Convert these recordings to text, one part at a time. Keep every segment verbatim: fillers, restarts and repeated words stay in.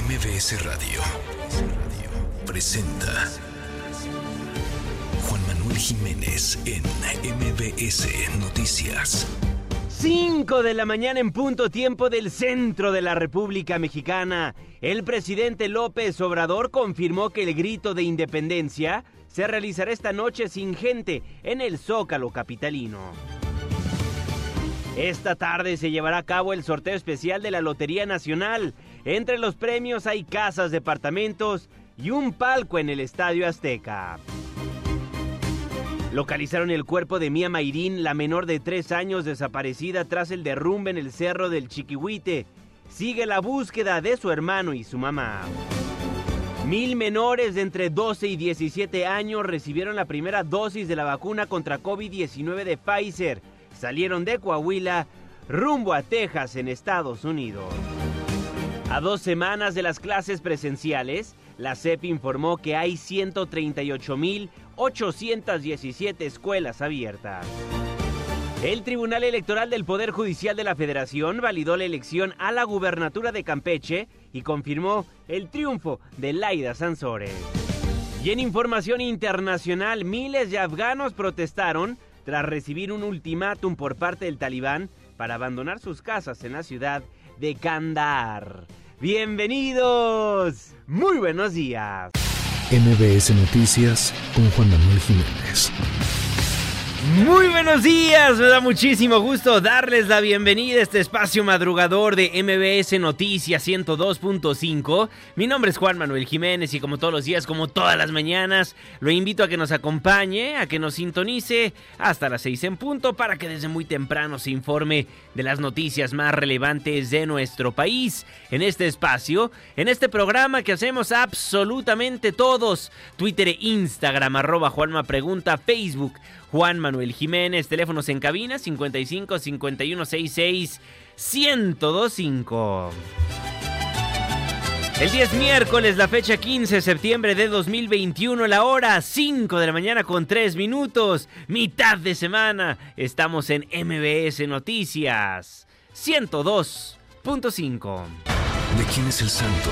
M B S Radio presenta Juan Manuel Jiménez en M B S Noticias. cinco de la mañana en punto, tiempo del centro de la República Mexicana. El presidente López Obrador confirmó que el grito de independencia se realizará esta noche sin gente en el Zócalo capitalino. Esta tarde se llevará a cabo el sorteo especial de la Lotería Nacional. Entre los premios hay casas, departamentos y un palco en el Estadio Azteca. Localizaron el cuerpo de Mía Mayrín, la menor de tres años desaparecida tras el derrumbe en el Cerro del Chiquihuite. Sigue la búsqueda de su hermano y su mamá. Mil menores de entre doce y diecisiete años recibieron la primera dosis de la vacuna contra COVID diecinueve de Pfizer. Salieron de Coahuila rumbo a Texas, en Estados Unidos. A dos semanas de las clases presenciales, la S E P informó que hay ciento treinta y ocho mil ochocientas diecisiete escuelas abiertas. El Tribunal Electoral del Poder Judicial de la Federación validó la elección a la gubernatura de Campeche y confirmó el triunfo de Laida Sansores. Y en información internacional, miles de afganos protestaron tras recibir un ultimátum por parte del Talibán para abandonar sus casas en la ciudad de Kandahar. ¡Bienvenidos! ¡Muy buenos días! M B S Noticias con Juan Manuel Jiménez. Muy buenos días, me da muchísimo gusto darles la bienvenida a este espacio madrugador de M B S Noticias ciento dos punto cinco. Mi nombre es Juan Manuel Jiménez y como todos los días, como todas las mañanas, lo invito a que nos acompañe, a que nos sintonice hasta las seis en punto para que desde muy temprano se informe de las noticias más relevantes de nuestro país. En este espacio, en este programa que hacemos absolutamente todos, Twitter e Instagram, arroba Juanma Pregunta, Facebook, Juan Manuel Jiménez, teléfonos en cabina cincuenta y cinco, cincuenta y uno, sesenta y seis, ciento veinticinco. El día es miércoles, la fecha quince de septiembre de dos mil veintiuno, la hora cinco de la mañana con tres minutos, mitad de semana. Estamos en M B S Noticias ciento dos punto cinco. ¿De quién es el santo?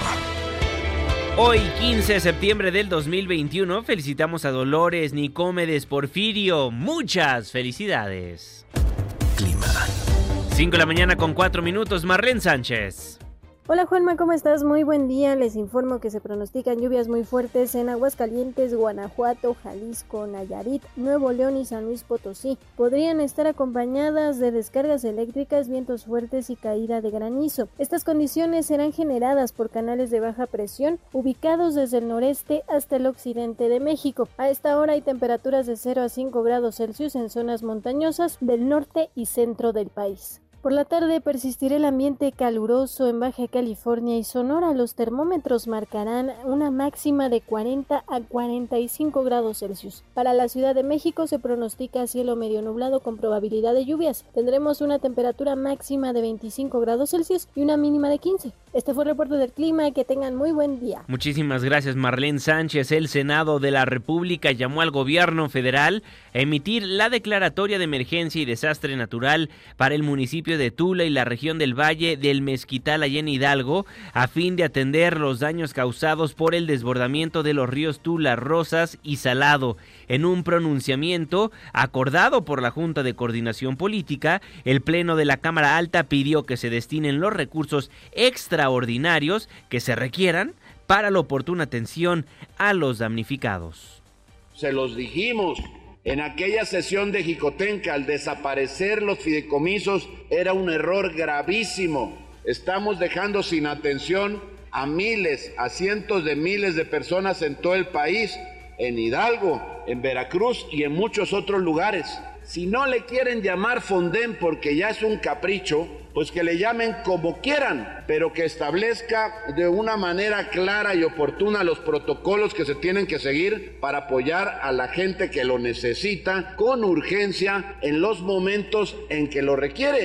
Hoy, quince de septiembre del dos mil veintiuno, felicitamos a Dolores Nicómedes Porfirio. Muchas felicidades. Clima. cinco de la mañana con cuatro minutos, Marlene Sánchez. Hola Juanma, ¿cómo estás? Muy buen día. Les informo que se pronostican lluvias muy fuertes en Aguascalientes, Guanajuato, Jalisco, Nayarit, Nuevo León y San Luis Potosí. Podrían estar acompañadas de descargas eléctricas, vientos fuertes y caída de granizo. Estas condiciones serán generadas por canales de baja presión ubicados desde el noreste hasta el occidente de México. A esta hora hay temperaturas de cero a cinco grados Celsius en zonas montañosas del norte y centro del país. Por la tarde persistirá el ambiente caluroso en Baja California y Sonora. Los termómetros marcarán una máxima de cuarenta a cuarenta y cinco grados Celsius. Para la Ciudad de México se pronostica cielo medio nublado con probabilidad de lluvias. Tendremos una temperatura máxima de veinticinco grados Celsius y una mínima de quince. Este fue el reporte del clima. Que tengan muy buen día. Muchísimas gracias, Marlene Sánchez. El Senado de la República llamó al gobierno federal a emitir la declaratoria de emergencia y desastre natural para el municipio de Tula y la región del Valle del Mezquital allá en Hidalgo, a fin de atender los daños causados por el desbordamiento de los ríos Tula, Rosas y Salado. En un pronunciamiento acordado por la Junta de Coordinación Política, el Pleno de la Cámara Alta pidió que se destinen los recursos extraordinarios que se requieran para la oportuna atención a los damnificados. Se los dijimos. En aquella sesión de Jicotenca, al desaparecer los fideicomisos, era un error gravísimo. Estamos dejando sin atención a miles, a cientos de miles de personas en todo el país, en Hidalgo, en Veracruz y en muchos otros lugares. Si no le quieren llamar Fonden porque ya es un capricho, pues que le llamen como quieran, pero que establezca de una manera clara y oportuna los protocolos que se tienen que seguir para apoyar a la gente que lo necesita con urgencia en los momentos en que lo requiere.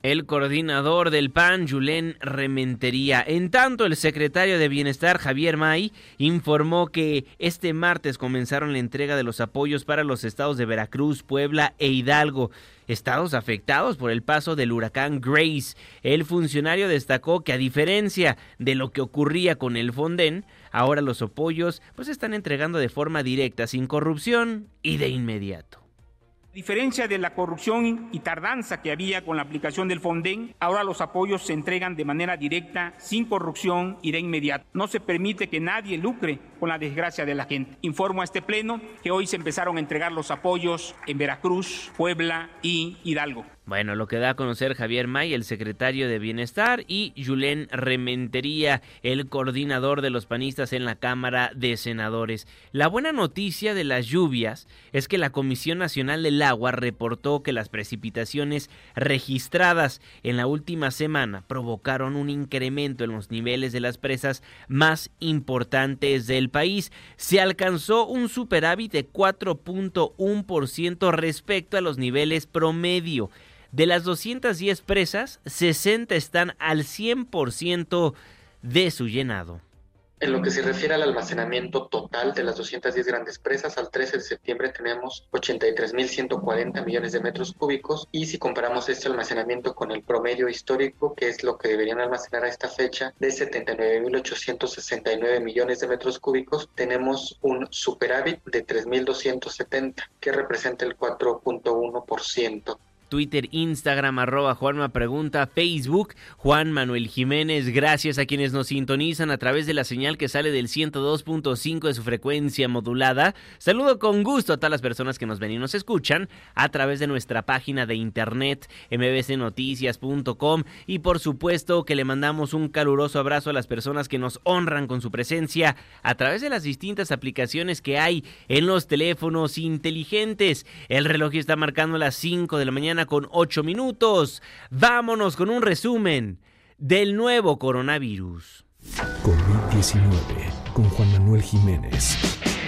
el coordinador del P A N, Julen Rementería. En tanto, el secretario de Bienestar, Javier May, informó que este martes comenzaron la entrega de los apoyos para los estados de Veracruz, Puebla e Hidalgo, estados afectados por el paso del huracán Grace. El funcionario destacó que, a diferencia de lo que ocurría con el Fonden, ahora los apoyos pues se están entregando de forma directa, sin corrupción y de inmediato. A diferencia de la corrupción y tardanza que había con la aplicación del Fonden, ahora los apoyos se entregan de manera directa, sin corrupción y de inmediato. No se permite que nadie lucre con la desgracia de la gente. Informo a este pleno que hoy se empezaron a entregar los apoyos en Veracruz, Puebla y Hidalgo. Bueno, lo que da a conocer Javier May, el secretario de Bienestar, y Julen Rementería, el coordinador de los panistas en la Cámara de Senadores. La buena noticia de las lluvias es que la Comisión Nacional del Agua reportó que las precipitaciones registradas en la última semana provocaron un incremento en los niveles de las presas más importantes del país. Se alcanzó un superávit de cuatro punto uno por ciento respecto a los niveles promedio. De las doscientas diez presas, sesenta están al cien por ciento de su llenado. En lo que se refiere al almacenamiento total de las doscientas diez grandes presas, al trece de septiembre tenemos ochenta y tres mil ciento cuarenta millones de metros cúbicos, y si comparamos este almacenamiento con el promedio histórico, que es lo que deberían almacenar a esta fecha, de setenta y nueve mil ochocientos sesenta y nueve millones de metros cúbicos, tenemos un superávit de tres mil doscientos setenta, que representa el cuatro punto uno por ciento. Twitter, Instagram, arroba Juanma Pregunta, Facebook, Juan Manuel Jiménez. Gracias a quienes nos sintonizan a través de la señal que sale del ciento dos punto cinco de su frecuencia modulada. Saludo con gusto a todas las personas que nos ven y nos escuchan a través de nuestra página de internet, eme be ce noticias punto com, y por supuesto que le mandamos un caluroso abrazo a las personas que nos honran con su presencia a través de las distintas aplicaciones que hay en los teléfonos inteligentes. El reloj está marcando las cinco de la mañana con ocho minutos. Vámonos con un resumen del nuevo coronavirus. COVID diecinueve con Juan Manuel Jiménez.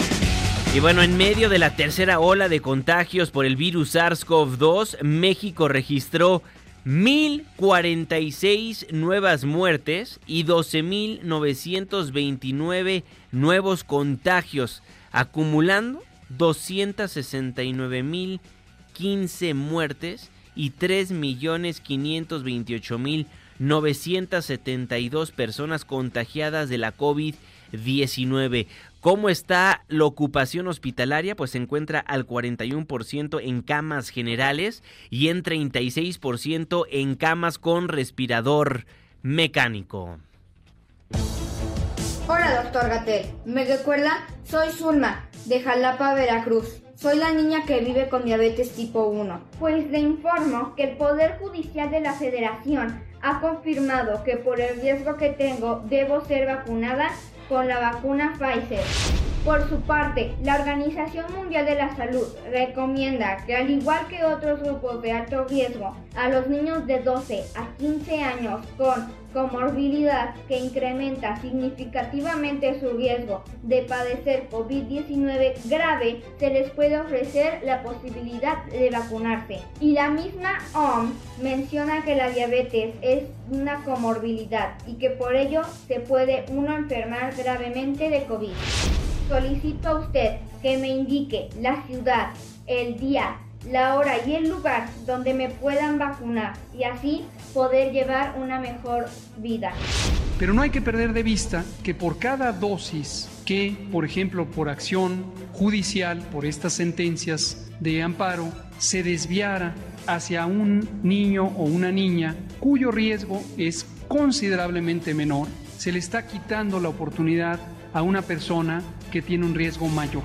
Y bueno, en medio de la tercera ola de contagios por el virus SARS-CoV dos, México registró mil cuarenta y seis nuevas muertes y doce mil novecientos veintinueve nuevos contagios, acumulando doscientos sesenta y nueve mil quince muertes y tres millones quinientos veintiocho mil novecientos setenta y dos personas contagiadas de la COVID diecinueve. ¿Cómo está la ocupación hospitalaria? Pues se encuentra al cuarenta y uno por ciento en camas generales y en treinta y seis por ciento en camas con respirador mecánico. Hola, doctor Gatell. ¿Me recuerda? Soy Zulma, de Jalapa, Veracruz. Soy la niña que vive con diabetes tipo uno. Pues le informo que el Poder Judicial de la Federación ha confirmado que por el riesgo que tengo debo ser vacunada con la vacuna Pfizer. Por su parte, la Organización Mundial de la Salud recomienda que, al igual que otros grupos de alto riesgo, a los niños de doce a quince años con comorbilidad que incrementa significativamente su riesgo de padecer COVID diecinueve grave, se les puede ofrecer la posibilidad de vacunarse. Y la misma O M S menciona que la diabetes es una comorbilidad y que por ello se puede uno enfermar gravemente de COVID. Solicito a usted que me indique la ciudad, el día, la hora y el lugar donde me puedan vacunar y así poder llevar una mejor vida. Pero no hay que perder de vista que por cada dosis que, por ejemplo, por acción judicial, por estas sentencias de amparo, se desviara hacia un niño o una niña cuyo riesgo es considerablemente menor, se le está quitando la oportunidad a una persona que tiene un riesgo mayor.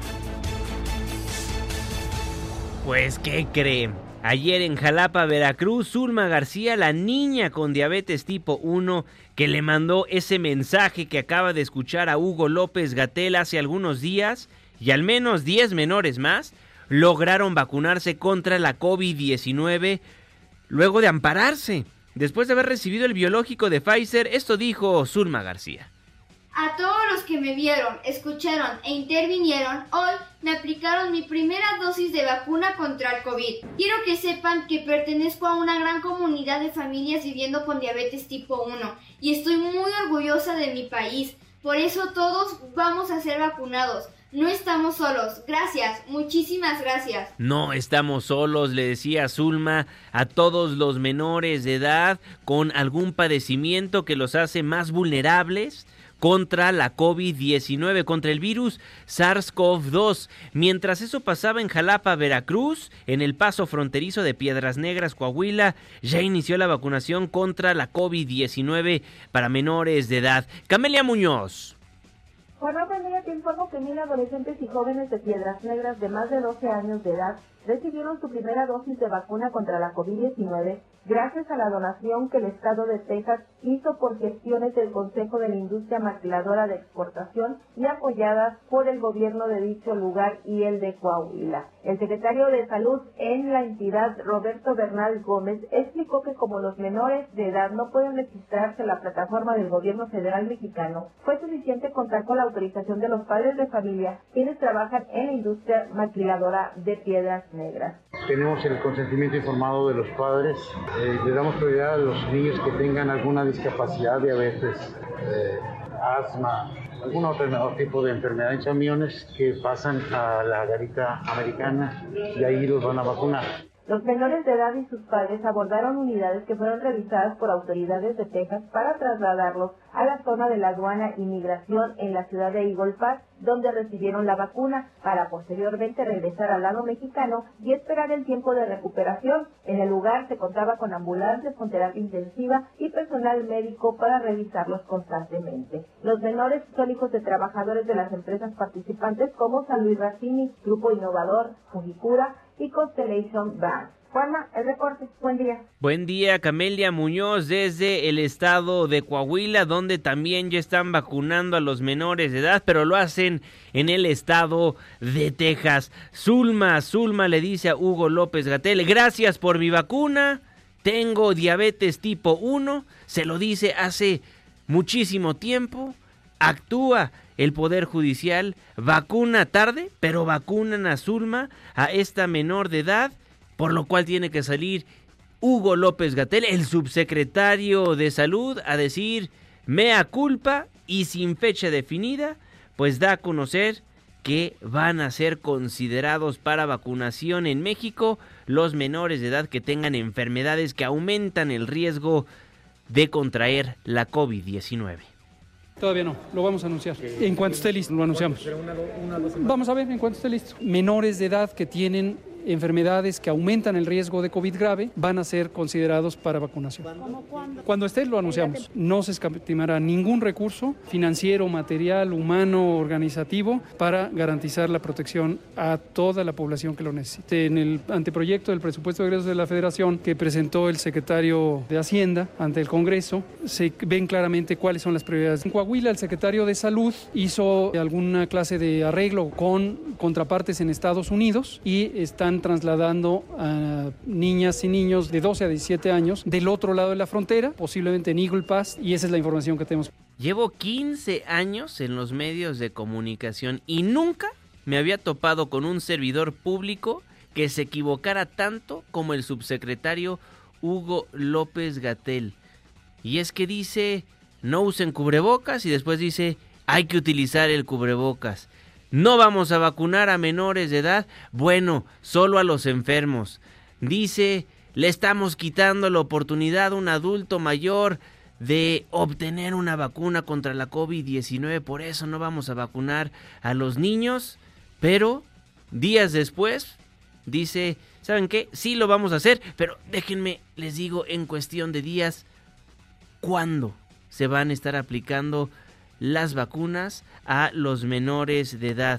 Pues, ¿qué creen? Ayer en Jalapa, Veracruz, Zulma García, la niña con diabetes tipo uno, que le mandó ese mensaje que acaba de escuchar a Hugo López-Gatell hace algunos días, y al menos diez menores más lograron vacunarse contra la COVID diecinueve luego de ampararse. Después de haber recibido el biológico de Pfizer, esto dijo Zulma García. A todos los que me vieron, escucharon e intervinieron, hoy me aplicaron mi primera dosis de vacuna contra el COVID. Quiero que sepan que pertenezco a una gran comunidad de familias viviendo con diabetes tipo uno y estoy muy orgullosa de mi país. Por eso todos vamos a ser vacunados. No estamos solos. Gracias, muchísimas gracias. No estamos solos, le decía Zulma a todos los menores de edad con algún padecimiento que los hace más vulnerables contra la COVID diecinueve, contra el virus SARS-CoV dos. Mientras eso pasaba en Jalapa, Veracruz, en el paso fronterizo de Piedras Negras, Coahuila, ya inició la vacunación contra la COVID diecinueve para menores de edad. Camelia Muñoz. Bueno, Camelia, te informo que mil adolescentes y jóvenes de Piedras Negras de más de doce años de edad recibieron su primera dosis de vacuna contra la COVID diecinueve gracias a la donación que el estado de Texas hizo por gestiones del Consejo de la Industria Maquiladora de Exportación y apoyadas por el gobierno de dicho lugar y el de Coahuila. El secretario de Salud en la entidad, Roberto Bernal Gómez, explicó que como los menores de edad no pueden registrarse en la plataforma del gobierno federal mexicano, fue suficiente contar con la autorización de los padres de familia, quienes trabajan en la industria maquiladora de Piedras Negras. Tenemos el consentimiento informado de los padres, eh, le damos prioridad a los niños que tengan alguna discapacidad, diabetes, eh, asma, algún otro tipo de enfermedad en camiones que pasan a la garita americana y ahí los van a vacunar. Los menores de edad y sus padres abordaron unidades que fueron revisadas por autoridades de Texas para trasladarlos a la zona de la aduana y migración en la ciudad de Eagle Pass, donde recibieron la vacuna, para posteriormente regresar al lado mexicano y esperar el tiempo de recuperación. En el lugar se contaba con ambulancias con terapia intensiva y personal médico para revisarlos constantemente. Los menores son hijos de trabajadores de las empresas participantes como San Luis Racini, Grupo Innovador, Fujikura y Constellation Bank. Juanma, el reporte. Buen día. Buen día, Camelia Muñoz, desde el estado de Coahuila, donde también ya están vacunando a los menores de edad, pero lo hacen en el estado de Texas. Zulma, Zulma le dice a Hugo López-Gatell, gracias por mi vacuna, tengo diabetes tipo uno, se lo dice hace muchísimo tiempo, actúa el Poder Judicial, vacuna tarde, pero vacunan a Zulma, a esta menor de edad, por lo cual tiene que salir Hugo López-Gatell, el subsecretario de Salud, a decir mea culpa y sin fecha definida, pues da a conocer que van a ser considerados para vacunación en México los menores de edad que tengan enfermedades que aumentan el riesgo de contraer la COVID diecinueve. Todavía no, lo vamos a anunciar. En cuanto esté listo, lo anunciamos. Vamos a ver en cuanto esté listo. Menores de edad que tienen enfermedades que aumentan el riesgo de COVID grave van a ser considerados para vacunación. Cuando esté, lo anunciamos. No se escatimará ningún recurso financiero, material, humano, organizativo para garantizar la protección a toda la población que lo necesite. En el anteproyecto del presupuesto de egresos de la Federación que presentó el secretario de Hacienda ante el Congreso, se ven claramente cuáles son las prioridades. En Coahuila, el secretario de Salud hizo alguna clase de arreglo con contrapartes en Estados Unidos y están trasladando a niñas y niños de doce a diecisiete años del otro lado de la frontera, posiblemente en Eagle Pass, y esa es la información que tenemos. Llevo quince años en los medios de comunicación y nunca me había topado con un servidor público que se equivocara tanto como el subsecretario Hugo López-Gatell. Y es que dice, no usen cubrebocas, y después dice, hay que utilizar el cubrebocas. No vamos a vacunar a menores de edad, bueno, solo a los enfermos. Dice, le estamos quitando la oportunidad a un adulto mayor de obtener una vacuna contra la COVID diecinueve, por eso no vamos a vacunar a los niños, pero días después dice, ¿saben qué? Sí lo vamos a hacer, pero déjenme, les digo en cuestión de días, ¿cuándo se van a estar aplicando las vacunas a los menores de edad?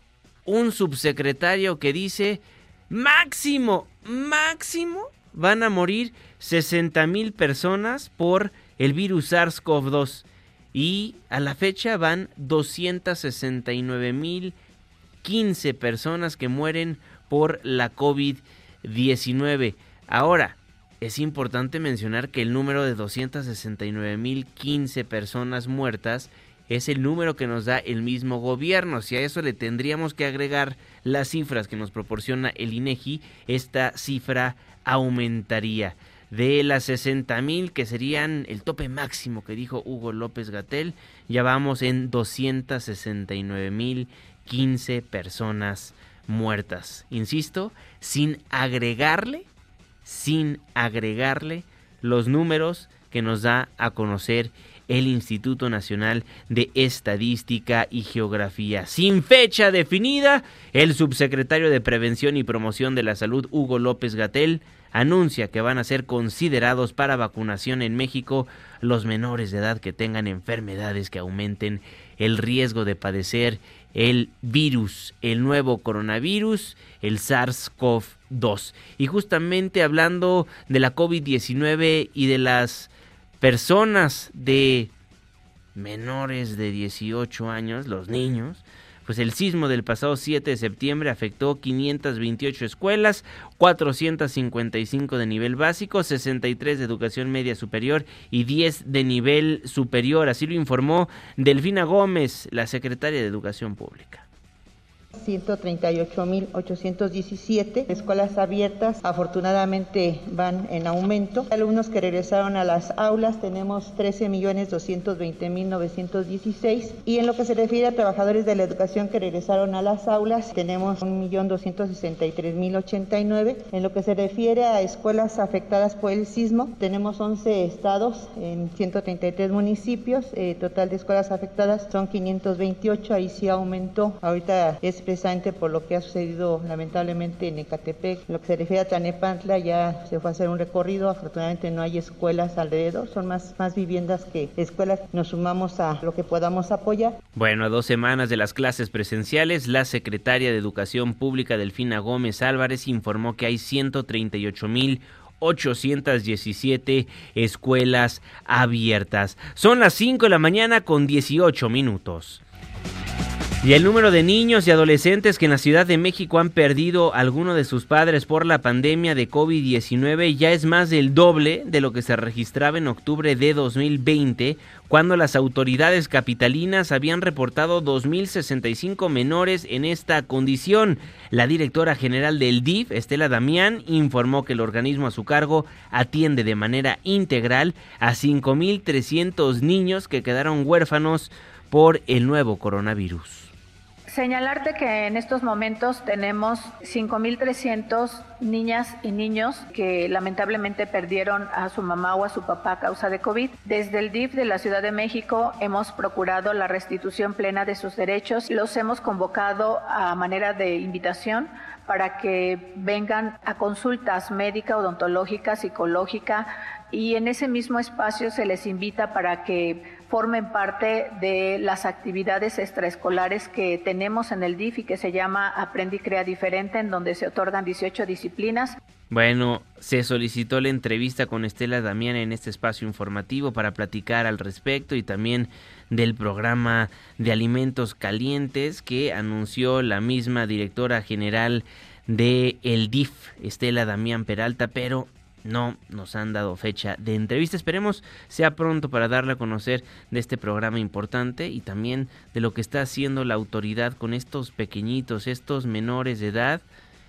Un subsecretario que dice, máximo, máximo, van a morir sesenta mil personas por el virus SARS-CoV dos. Y a la fecha van doscientas sesenta y nueve mil quince personas que mueren por la COVID diecinueve. Ahora, es importante mencionar que el número de doscientas sesenta y nueve mil quince personas muertas es el número que nos da el mismo gobierno. Si a eso le tendríamos que agregar las cifras que nos proporciona el INEGI, esta cifra aumentaría. De las sesenta mil, que serían el tope máximo que dijo Hugo López-Gatell, ya vamos en doscientas sesenta y nueve mil quince personas muertas. Insisto, sin agregarle, sin agregarle los números que nos da a conocer el Instituto Nacional de Estadística y Geografía. Sin fecha definida, el subsecretario de Prevención y Promoción de la Salud, Hugo López-Gatell, anuncia que van a ser considerados para vacunación en México los menores de edad que tengan enfermedades que aumenten el riesgo de padecer el virus, el nuevo coronavirus, el SARS-CoV dos. Y justamente hablando de la COVID diecinueve y de las personas de menores de dieciocho años, los niños, pues el sismo del pasado siete de septiembre afectó quinientas veintiocho escuelas, cuatrocientas cincuenta y cinco de nivel básico, sesenta y tres de educación media superior y diez de nivel superior. Así lo informó Delfina Gómez, la secretaria de Educación Pública. ciento treinta y ocho mil ochocientos diecisiete escuelas abiertas, afortunadamente van en aumento. Alumnos que regresaron a las aulas tenemos trece millones doscientos veinte mil novecientos dieciséis, y en lo que se refiere a trabajadores de la educación que regresaron a las aulas tenemos un millón doscientos sesenta y tres mil ochenta y nueve. En lo que se refiere a escuelas afectadas por el sismo tenemos once estados en ciento treinta y tres municipios, eh, total de escuelas afectadas son quinientos veintiocho, ahí sí aumentó, ahorita es precisamente por lo que ha sucedido lamentablemente en Ecatepec. En lo que se refiere a Tlalnepantla, ya se fue a hacer un recorrido, afortunadamente no hay escuelas alrededor, son más, más viviendas que escuelas, nos sumamos a lo que podamos apoyar. Bueno, a dos semanas de las clases presenciales, la secretaria de Educación Pública, Delfina Gómez Álvarez, informó que hay ciento treinta y ocho mil ochocientas diecisiete escuelas abiertas. Son las cinco de la mañana con dieciocho minutos. Y el número de niños y adolescentes que en la Ciudad de México han perdido a alguno de sus padres por la pandemia de COVID diecinueve ya es más del doble de lo que se registraba en octubre de dos mil veinte, cuando las autoridades capitalinas habían reportado dos mil sesenta y cinco menores en esta condición. La directora general del D I F, Estela Damián, informó que el organismo a su cargo atiende de manera integral a cinco mil trescientos niños que quedaron huérfanos por el nuevo coronavirus. Señalarte que en estos momentos tenemos cinco mil trescientos niñas y niños que lamentablemente perdieron a su mamá o a su papá a causa de COVID. Desde el D I F de la Ciudad de México hemos procurado la restitución plena de sus derechos. Los hemos convocado a manera de invitación para que vengan a consultas médica, odontológica, psicológica, y en ese mismo espacio se les invita para que formen parte de las actividades extraescolares que tenemos en el D I F y que se llama Aprende y Crea Diferente, en donde se otorgan dieciocho disciplinas. Bueno, se solicitó la entrevista con Estela Damián en este espacio informativo para platicar al respecto y también del programa de alimentos calientes que anunció la misma directora general de el D I F, Estela Damián Peralta, pero no nos han dado fecha de entrevista. Esperemos sea pronto para darle a conocer de este programa importante y también de lo que está haciendo la autoridad con estos pequeñitos, estos menores de edad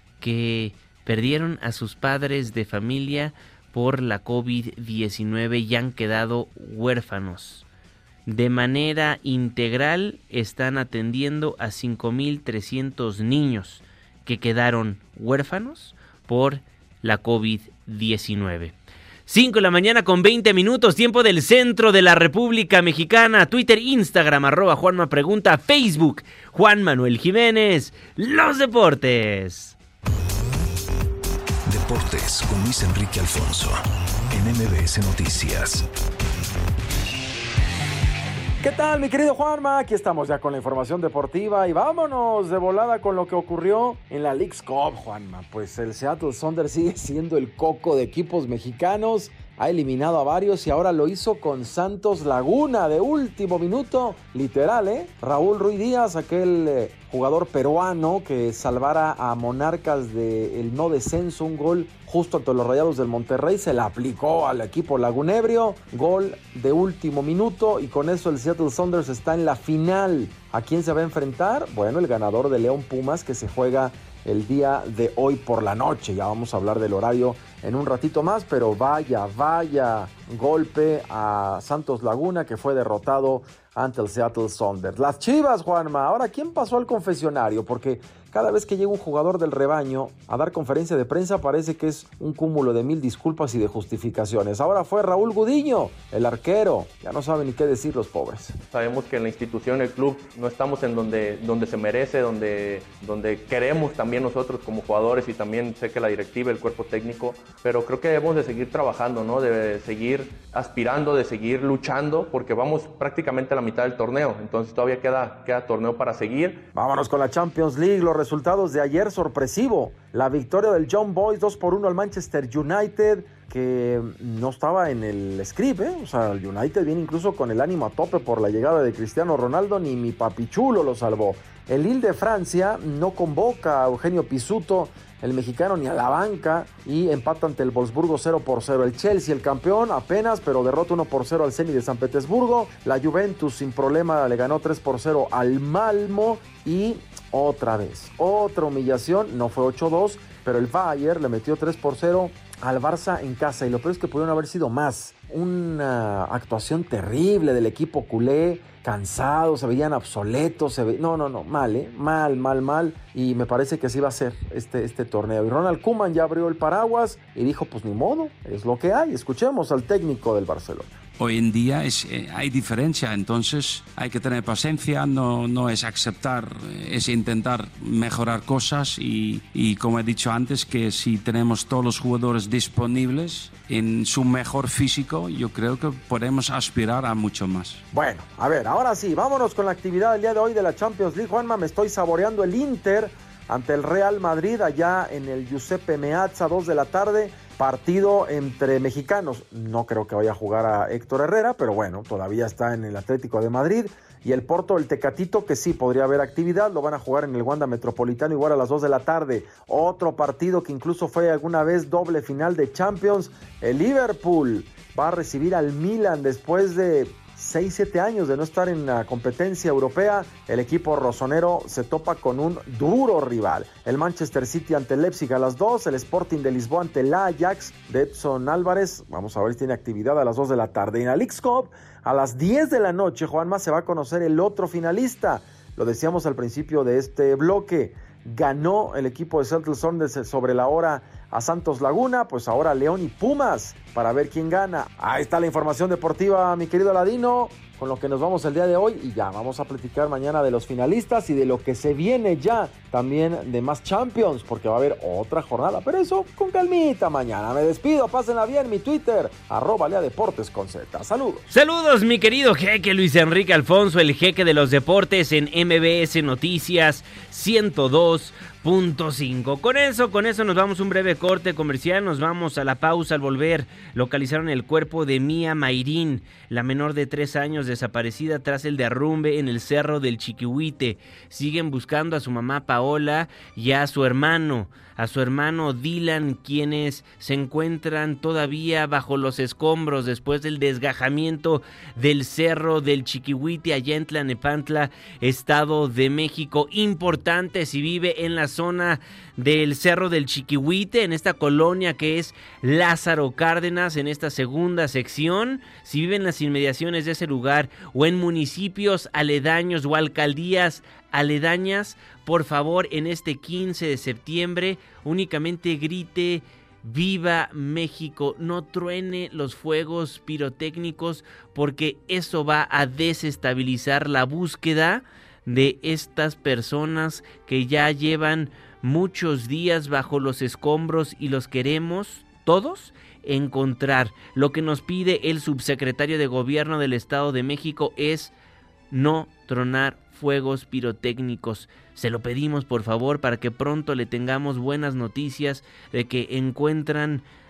que perdieron a sus padres de familia por la COVID diecinueve y han quedado huérfanos. De manera integral están atendiendo a cinco mil trescientos niños que quedaron huérfanos por la COVID diecinueve. cinco de la mañana con veinte minutos, tiempo del centro de la República Mexicana. Twitter, Instagram, arroba Juanma Pregunta, Facebook, Juan Manuel Jiménez. Los deportes. Deportes con Luis Enrique Alfonso, en M B S Noticias. ¿Qué tal, mi querido Juanma? Aquí estamos ya con la información deportiva y vámonos de volada con lo que ocurrió en la Leagues Cup, Juanma. Pues el Seattle Sounders sigue siendo el coco de equipos mexicanos ha eliminado a varios y ahora lo hizo con Santos Laguna de último minuto, literal, ¿eh? Raúl Ruiz Díaz, aquel eh, jugador peruano que salvara a Monarcas del no descenso, un gol justo ante los Rayados del Monterrey, se la aplicó al equipo lagunebrio, gol de último minuto y con eso el Seattle Sounders está en la final. ¿A quién se va a enfrentar? Bueno, el ganador de León Pumas, que se juega el día de hoy por la noche. Ya vamos a hablar del horario en un ratito más, pero vaya, vaya golpe a Santos Laguna, que fue derrotado ante el Seattle Sounders. Las Chivas, Juanma. Ahora, ¿quién pasó al confesionario? Porque cada vez que llega un jugador del rebaño a dar conferencia de prensa parece que es un cúmulo de mil disculpas y de justificaciones. Ahora fue Raúl Gudiño, el arquero. Ya no saben ni qué decir los pobres. Sabemos que en la institución, el club, no estamos en donde, donde se merece, donde, donde queremos también nosotros como jugadores y también sé que la directiva, el cuerpo técnico, pero creo que debemos de seguir trabajando, ¿no? De seguir aspirando, de seguir luchando, porque vamos prácticamente a la mitad del torneo, entonces todavía queda, queda torneo para seguir. Vámonos con la Champions League, los resultados de ayer sorpresivo. La victoria del Young Boys dos por uno al Manchester United, que no estaba en el script, ¿eh? O sea, el United viene incluso con el ánimo a tope por la llegada de Cristiano Ronaldo, ni mi papichulo lo salvó. El Lille de Francia no convoca a Eugenio Pisuto, el mexicano, ni a la banca, y empata ante el Wolfsburgo cero por cero. El Chelsea, el campeón, apenas, pero derrota uno por cero al Zenit de San Petersburgo. La Juventus sin problema le ganó tres por cero al Malmo y otra vez, otra humillación, no fue ocho dos, pero el Bayern le metió tres por cero al Barça en casa, y lo peor es que pudieron haber sido más. Una actuación terrible del equipo culé, cansados, se veían obsoletos, se ve... no, no, no, mal, ¿eh? mal, mal, mal, y me parece que así va a ser este, este torneo. Y Ronald Koeman ya abrió el paraguas y dijo, pues ni modo, es lo que hay. Escuchemos al técnico del Barcelona. Hoy en día es, eh, hay diferencia, entonces hay que tener paciencia, no, no es aceptar, es intentar mejorar cosas y, y como he dicho antes, que si tenemos todos los jugadores disponibles en su mejor físico, yo creo que podemos aspirar a mucho más. Bueno, a ver, ahora sí, vámonos con la actividad del día de hoy de la Champions League. Juanma, me estoy saboreando el Inter ante el Real Madrid allá en el Giuseppe Meazza, dos de la tarde. Partido entre mexicanos. No creo que vaya a jugar a Héctor Herrera, pero bueno, todavía está en el Atlético de Madrid. Y el Porto, el Tecatito, que sí podría haber actividad, lo van a jugar en el Wanda Metropolitano igual a las dos de la tarde. Otro partido que incluso fue alguna vez doble final de Champions. El Liverpool va a recibir al Milan después de seis siete años de no estar en la competencia europea. El equipo rosonero se topa con un duro rival. El Manchester City ante el Leipzig a las dos, el Sporting de Lisboa ante el Ajax de Edson Álvarez, vamos a ver si tiene actividad a las dos de la tarde. Y en la Leagues Cup a las diez de la noche, Juanma, se va a conocer el otro finalista. Lo decíamos al principio de este bloque, ganó el equipo de Seattle Sounders sobre la hora a Santos Laguna, pues ahora León y Pumas para ver quién gana. Ahí está la información deportiva, mi querido Ladino, con lo que nos vamos el día de hoy, y ya vamos a platicar mañana de los finalistas y de lo que se viene ya también de más Champions, porque va a haber otra jornada, pero eso con calmita mañana. Me despido, pásenla bien, mi Twitter, arroba Lea Deportes con Z. Saludos. Saludos, mi querido jeque Luis Enrique Alfonso, el jeque de los deportes en M B S Noticias ciento dos punto cinco. Con eso, con eso nos vamos a un breve corte comercial, nos vamos a la pausa. Al volver, localizaron el cuerpo de Mía Mayrín, la menor de tres años desaparecida tras el derrumbe en el Cerro del Chiquihuite. Siguen buscando a su mamá Paola y a su hermano, a su hermano Dylan, quienes se encuentran todavía bajo los escombros después del desgajamiento del Cerro del Chiquihuite allá en Tlalnepantla, Estado de México. Importante si vive en la zona del Cerro del Chiquihuite, en esta colonia que es Lázaro Cárdenas, en esta segunda sección, si vive en las inmediaciones de ese lugar o en municipios aledaños o alcaldías aledañas, por favor, en este quince de septiembre únicamente grite ¡Viva México! No truene los fuegos pirotécnicos, porque eso va a desestabilizar la búsqueda de estas personas que ya llevan muchos días bajo los escombros y los queremos todos encontrar. Lo que nos pide el subsecretario de Gobierno del Estado de México es no tronar fuegos pirotécnicos. Se lo pedimos, por favor, para que pronto le tengamos buenas noticias de que encuentran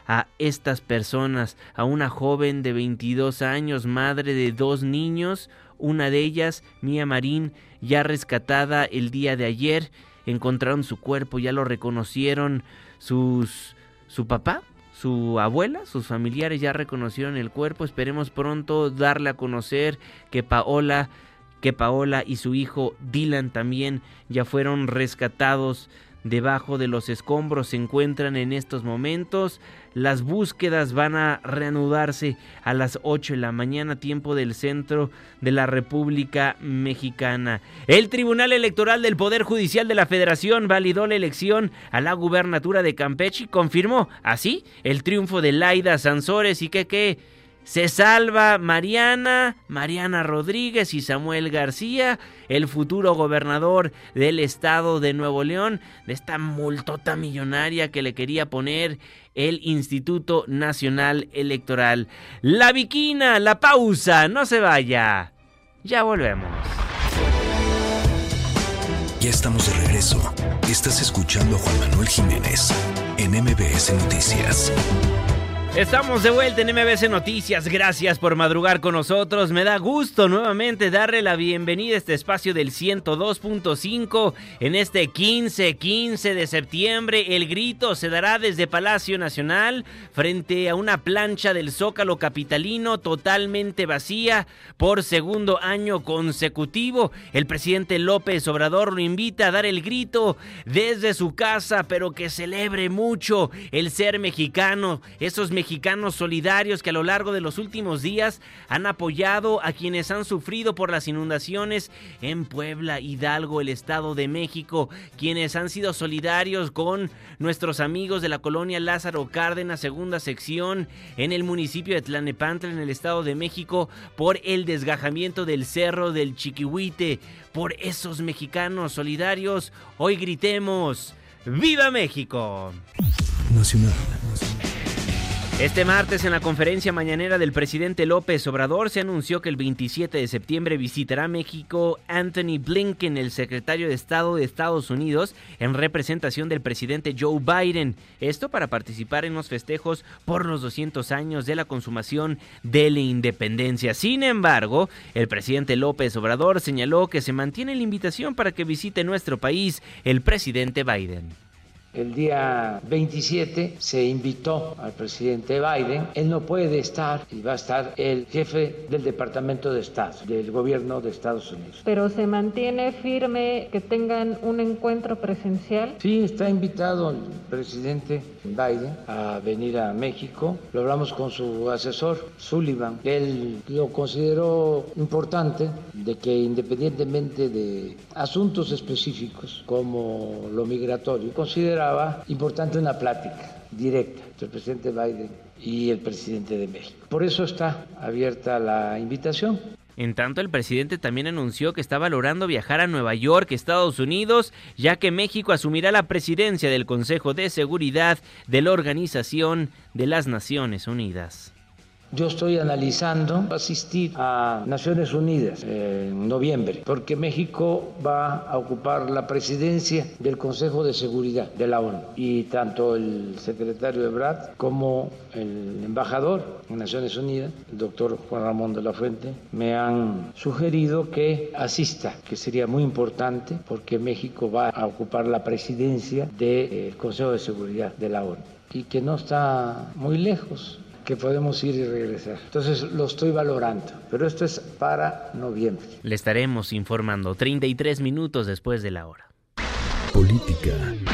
a estas personas, a una joven de veintidós años, madre de dos niños, una de ellas, Mía Marín, ya rescatada el día de ayer. Encontraron su cuerpo, ya lo reconocieron sus, su papá, su abuela, sus familiares ya reconocieron el cuerpo. Esperemos pronto darle a conocer que Paola, que Paola y su hijo Dylan también ya fueron rescatados debajo de los escombros. Se encuentran en estos momentos. Las búsquedas van a reanudarse a las ocho de la mañana, tiempo del centro de la República Mexicana. El Tribunal Electoral del Poder Judicial de la Federación validó la elección a la gubernatura de Campeche y confirmó así el triunfo de Laida Sansores. ¿Y qué qué? Se salva Mariana, Mariana Rodríguez y Samuel García, el futuro gobernador del estado de Nuevo León, de esta multota millonaria que le quería poner el Instituto Nacional Electoral. La Viquina, la pausa, no se vaya. Ya volvemos. Ya estamos de regreso. Estás escuchando a Juan Manuel Jiménez en M B S Noticias. Estamos de vuelta en M B S Noticias, gracias por madrugar con nosotros. Me da gusto nuevamente darle la bienvenida a este espacio del ciento dos punto cinco en este quince quince de septiembre. El grito se dará desde Palacio Nacional frente a una plancha del Zócalo capitalino totalmente vacía por segundo año consecutivo. El presidente López Obrador lo invita a dar el grito desde su casa, pero que celebre mucho el ser mexicano, esos mexicanos solidarios que a lo largo de los últimos días han apoyado a quienes han sufrido por las inundaciones en Puebla, Hidalgo, el Estado de México, quienes han sido solidarios con nuestros amigos de la colonia Lázaro Cárdenas, segunda sección, en el municipio de Tlalnepantla, en el Estado de México, por el desgajamiento del Cerro del Chiquihuite. Por esos mexicanos solidarios, hoy gritemos ¡Viva México! Nacional. Este martes, en la conferencia mañanera del presidente López Obrador, se anunció que el veintisiete de septiembre visitará México Anthony Blinken, el secretario de Estado de Estados Unidos, en representación del presidente Joe Biden. Esto para participar en los festejos por los doscientos años de la consumación de la independencia. Sin embargo, el presidente López Obrador señaló que se mantiene la invitación para que visite nuestro país el presidente Biden. El día veintisiete se invitó al presidente Biden. Él no puede estar y va a estar el jefe del Departamento de Estado, del gobierno de Estados Unidos. ¿Pero se mantiene firme que tengan un encuentro presencial? Sí, está invitado el presidente Biden a venir a México. Lo hablamos con su asesor, Sullivan. Él lo consideró importante de que independientemente de asuntos específicos como lo migratorio, considera importante una plática directa entre el presidente Biden y el presidente de México. Por eso está abierta la invitación. En tanto, el presidente también anunció que está valorando viajar a Nueva York, Estados Unidos, ya que México asumirá la presidencia del Consejo de Seguridad de la Organización de las Naciones Unidas. Yo estoy analizando asistir a Naciones Unidas en noviembre, porque México va a ocupar la presidencia del Consejo de Seguridad de la ONU. Y tanto el secretario Ebrard como el embajador en Naciones Unidas, el doctor Juan Ramón de la Fuente, me han sugerido que asista, que sería muy importante, porque México va a ocupar la presidencia del Consejo de Seguridad de la ONU y que no está muy lejos, que podemos ir y regresar. Entonces lo estoy valorando, pero esto es para noviembre. Le estaremos informando treinta y tres minutos después de la hora. Política.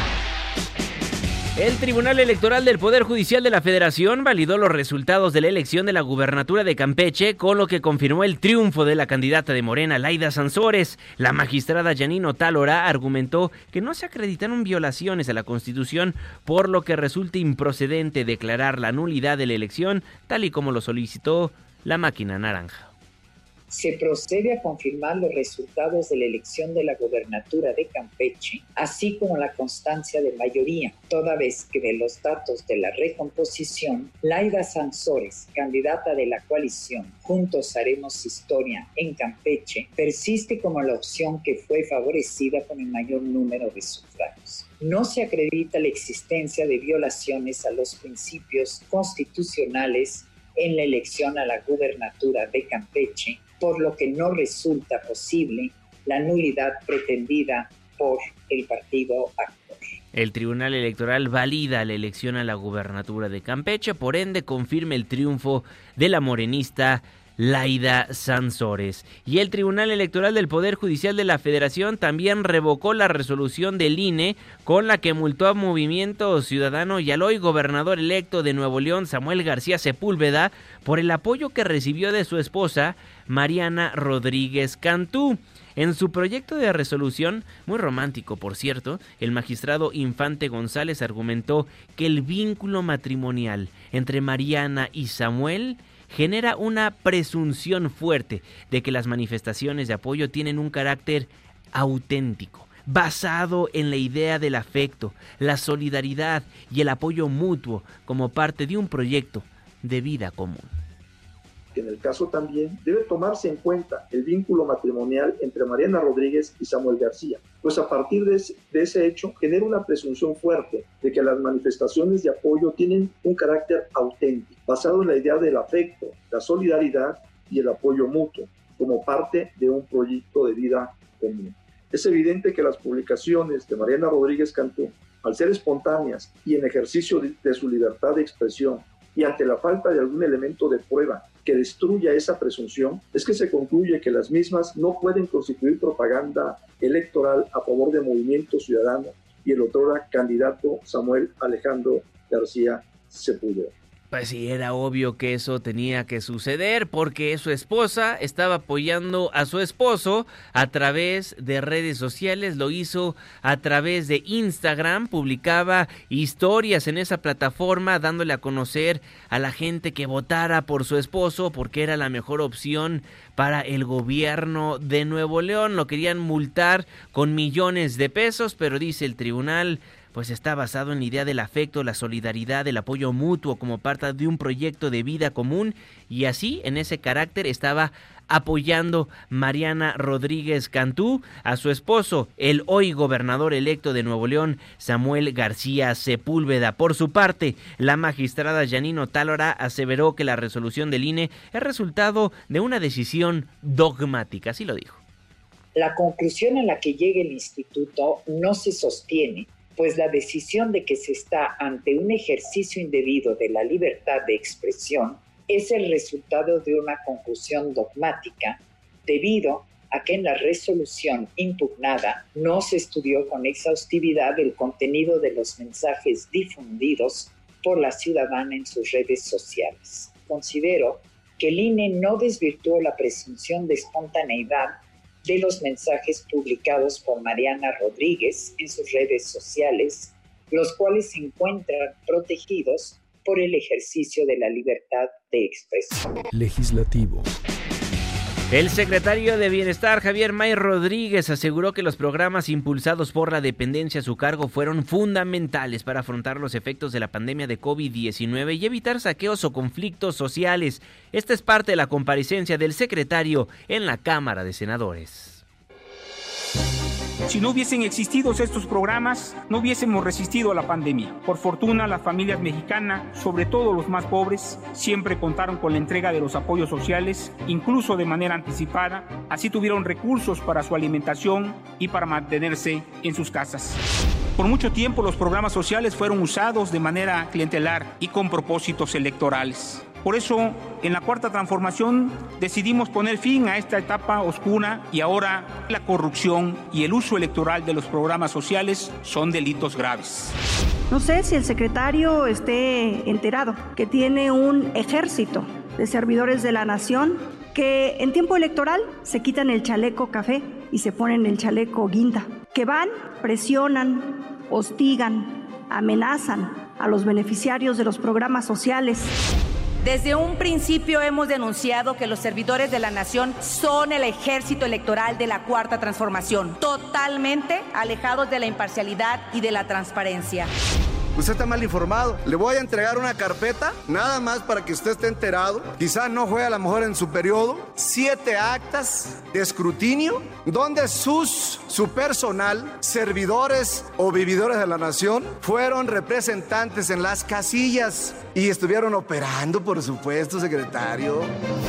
El Tribunal Electoral del Poder Judicial de la Federación validó los resultados de la elección de la gubernatura de Campeche, con lo que confirmó el triunfo de la candidata de Morena, Laida Sansores. La magistrada Yanino Talora argumentó que no se acreditaron violaciones a la Constitución, por lo que resulta improcedente declarar la nulidad de la elección, tal y como lo solicitó la máquina naranja. se procede a confirmar los resultados de la elección de la gobernatura de Campeche, así como la constancia de mayoría, toda vez que de los datos de la recomposición, Laida Sansores, candidata de la coalición Juntos Haremos Historia en Campeche, persiste como la opción que fue favorecida con el mayor número de sufragios. No se acredita la existencia de violaciones a los principios constitucionales en la elección a la gubernatura de Campeche, por lo que no resulta posible la nulidad pretendida por el partido actor. El Tribunal Electoral valida la elección a la gubernatura de Campeche, por ende confirma el triunfo de la morenista Laida Sansores. Y el Tribunal Electoral del Poder Judicial de la Federación también revocó la resolución del I N E con la que multó a Movimiento Ciudadano y al hoy gobernador electo de Nuevo León, Samuel García Sepúlveda, por el apoyo que recibió de su esposa, Mariana Rodríguez Cantú. En su proyecto de resolución, muy romántico por cierto, el magistrado Infante González argumentó que el vínculo matrimonial entre Mariana y Samuel genera una presunción fuerte de que las manifestaciones de apoyo tienen un carácter auténtico, basado en la idea del afecto, la solidaridad y el apoyo mutuo como parte de un proyecto de vida común. En el caso también debe tomarse en cuenta el vínculo matrimonial entre Mariana Rodríguez y Samuel García, pues a partir de ese, de ese hecho genera una presunción fuerte de que las manifestaciones de apoyo tienen un carácter auténtico, basado en la idea del afecto, la solidaridad y el apoyo mutuo, como parte de un proyecto de vida común. Es evidente que las publicaciones de Mariana Rodríguez Cantú, al ser espontáneas y en ejercicio de, de su libertad de expresión, y ante la falta de algún elemento de prueba que destruya esa presunción, es que se concluye que las mismas no pueden constituir propaganda electoral a favor de Movimiento Ciudadano y el otrora candidato Samuel Alejandro García Sepúlveda. Pues sí, era obvio que eso tenía que suceder porque su esposa estaba apoyando a su esposo a través de redes sociales, lo hizo a través de Instagram, publicaba historias en esa plataforma dándole a conocer a la gente que votara por su esposo porque era la mejor opción para el gobierno de Nuevo León. Lo querían multar con millones de pesos, pero dice el tribunal, pues está basado en la idea del afecto, la solidaridad, el apoyo mutuo como parte de un proyecto de vida común, y así, en ese carácter, estaba apoyando Mariana Rodríguez Cantú a su esposo, el hoy gobernador electo de Nuevo León, Samuel García Sepúlveda. Por su parte, la magistrada Janine Otálora aseveró que la resolución del I N E es resultado de una decisión dogmática, así lo dijo. La conclusión a la que llega el instituto no se sostiene, pues la decisión de que se está ante un ejercicio indebido de la libertad de expresión es el resultado de una conclusión dogmática, debido a que en la resolución impugnada no se estudió con exhaustividad el contenido de los mensajes difundidos por la ciudadana en sus redes sociales. Considero que el I N E no desvirtuó la presunción de espontaneidad de los mensajes publicados por Mariana Rodríguez en sus redes sociales, los cuales se encuentran protegidos por el ejercicio de la libertad de expresión. Legislativo. El secretario de Bienestar, Javier May Rodríguez, aseguró que los programas impulsados por la dependencia a su cargo fueron fundamentales para afrontar los efectos de la pandemia de COVID diecinueve y evitar saqueos o conflictos sociales. Esta es parte de la comparecencia del secretario en la Cámara de Senadores. Si no hubiesen existido estos programas, no hubiésemos resistido a la pandemia. Por fortuna, las familias mexicanas, sobre todo los más pobres, siempre contaron con la entrega de los apoyos sociales, incluso de manera anticipada. Así tuvieron recursos para su alimentación y para mantenerse en sus casas. Por mucho tiempo, los programas sociales fueron usados de manera clientelar y con propósitos electorales. Por eso, en la Cuarta Transformación decidimos poner fin a esta etapa oscura y ahora la corrupción y el uso electoral de los programas sociales son delitos graves. No sé si el secretario esté enterado que tiene un ejército de servidores de la nación que en tiempo electoral se quitan el chaleco café y se ponen el chaleco guinda, que van, presionan, hostigan, amenazan a los beneficiarios de los programas sociales. Desde un principio hemos denunciado que los servidores de la nación son el ejército electoral de la Cuarta Transformación, totalmente alejados de la imparcialidad y de la transparencia. Usted está mal informado. Le voy a entregar una carpeta, nada más para que usted esté enterado. Quizás no fue a lo mejor en su periodo. Siete actas de escrutinio donde sus, su personal, servidores o vividores de la nación, fueron representantes en las casillas y estuvieron operando, por supuesto, secretario.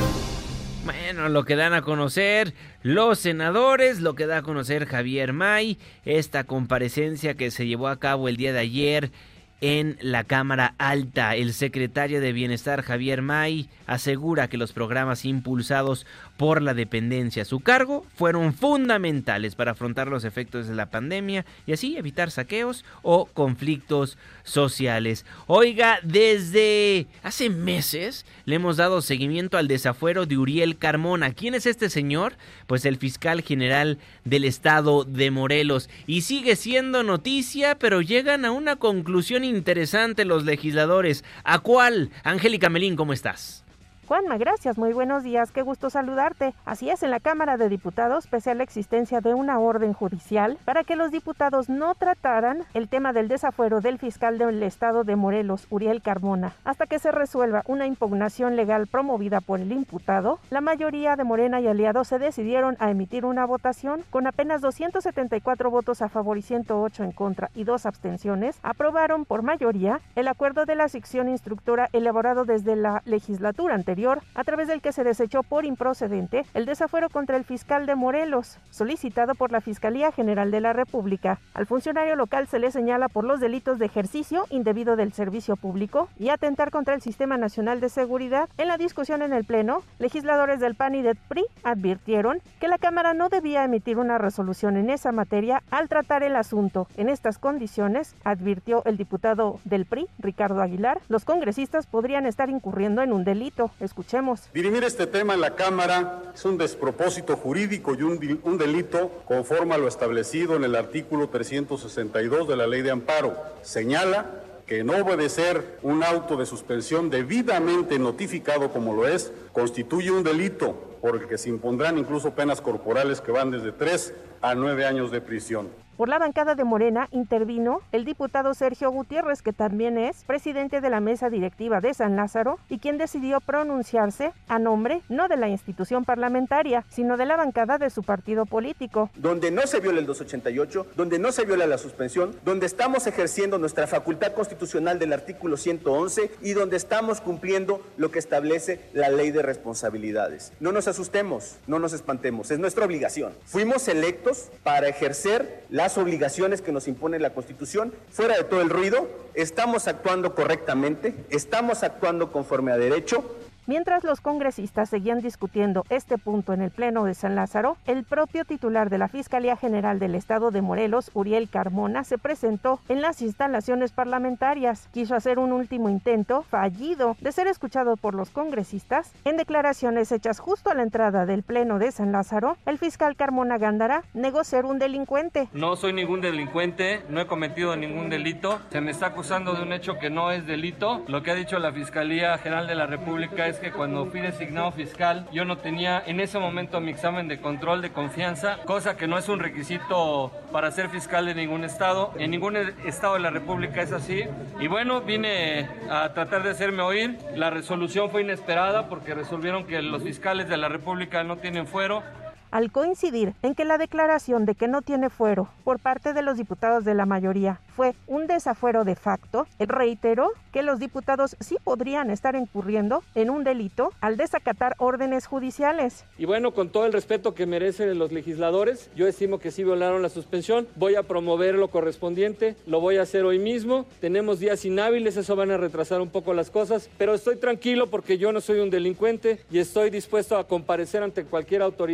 Bueno, lo que dan a conocer los senadores, lo que da a conocer Javier May, esta comparecencia que se llevó a cabo el día de ayer en la Cámara Alta. El secretario de Bienestar, Javier May, asegura que los programas impulsados por la dependencia a su cargo fueron fundamentales para afrontar los efectos de la pandemia y así evitar saqueos o conflictos sociales. Oiga, desde hace meses le hemos dado seguimiento al desafuero de Uriel Carmona. ¿Quién es este señor? Pues el fiscal general del estado de Morelos. Y sigue siendo noticia, pero llegan a una conclusión interesante los legisladores. ¿A cuál? Angélica Melín, ¿cómo estás? Juanma, gracias, muy buenos días, qué gusto saludarte. Así es, en la Cámara de Diputados, pese a la existencia de una orden judicial para que los diputados no trataran el tema del desafuero del fiscal del estado de Morelos, Uriel Carmona, hasta que se resuelva una impugnación legal promovida por el imputado, la mayoría de Morena y aliados se decidieron a emitir una votación con apenas doscientos setenta y cuatro votos a favor y ciento ocho en contra y dos abstenciones, aprobaron por mayoría el acuerdo de la sección instructora elaborado desde la legislatura anterior, a través del que se desechó por improcedente el desafuero contra el fiscal de Morelos, solicitado por la Fiscalía General de la República. Al funcionario local se le señala por los delitos de ejercicio indebido del servicio público y atentar contra el Sistema Nacional de Seguridad. En la discusión en el Pleno, legisladores del P A N y del P R I advirtieron que la Cámara no debía emitir una resolución en esa materia al tratar el asunto. En estas condiciones, advirtió el diputado del P R I, Ricardo Aguilar, los congresistas podrían estar incurriendo en un delito. Escuchemos. Dirimir este tema en la Cámara es un despropósito jurídico y un, un delito conforme a lo establecido en el artículo trescientos sesenta y dos de la Ley de Amparo. Señala que no obedecer un auto de suspensión debidamente notificado como lo es, constituye un delito por el que se impondrán incluso penas corporales que van desde tres a nueve años de prisión. Por la bancada de Morena intervino el diputado Sergio Gutiérrez, que también es presidente de la mesa directiva de San Lázaro y quien decidió pronunciarse a nombre no de la institución parlamentaria, sino de la bancada de su partido político. Donde no se viola el doscientos ochenta y ocho, donde no se viola la suspensión, donde estamos ejerciendo nuestra facultad constitucional del artículo ciento once y donde estamos cumpliendo lo que establece la ley de responsabilidades. No nos asustemos, no nos espantemos, es nuestra obligación. Fuimos electos para ejercer la las obligaciones que nos impone la Constitución, fuera de todo el ruido, estamos actuando correctamente, estamos actuando conforme a derecho. Mientras los congresistas seguían discutiendo este punto en el Pleno de San Lázaro, el propio titular de la Fiscalía General del Estado de Morelos, Uriel Carmona, se presentó en las instalaciones parlamentarias. Quiso hacer un último intento, fallido, de ser escuchado por los congresistas. En declaraciones hechas justo a la entrada del Pleno de San Lázaro, el fiscal Carmona Gándara negó ser un delincuente. No soy ningún delincuente, no he cometido ningún delito, se me está acusando de un hecho que no es delito. Lo que ha dicho la Fiscalía General de la República es que cuando fui designado fiscal yo no tenía en ese momento mi examen de control de confianza, cosa que no es un requisito para ser fiscal de ningún estado. En ningún estado de la República es así. Y bueno, vine a tratar de hacerme oír. La resolución fue inesperada porque resolvieron que los fiscales de la República no tienen fuero. Al coincidir en que la declaración de que no tiene fuero por parte de los diputados de la mayoría fue un desafuero de facto, él reiteró que los diputados sí podrían estar incurriendo en un delito al desacatar órdenes judiciales. Y bueno, con todo el respeto que merecen los legisladores, yo estimo que sí violaron la suspensión, voy a promover lo correspondiente, lo voy a hacer hoy mismo, tenemos días inhábiles, eso van a retrasar un poco las cosas, pero estoy tranquilo porque yo no soy un delincuente y estoy dispuesto a comparecer ante cualquier autoridad en el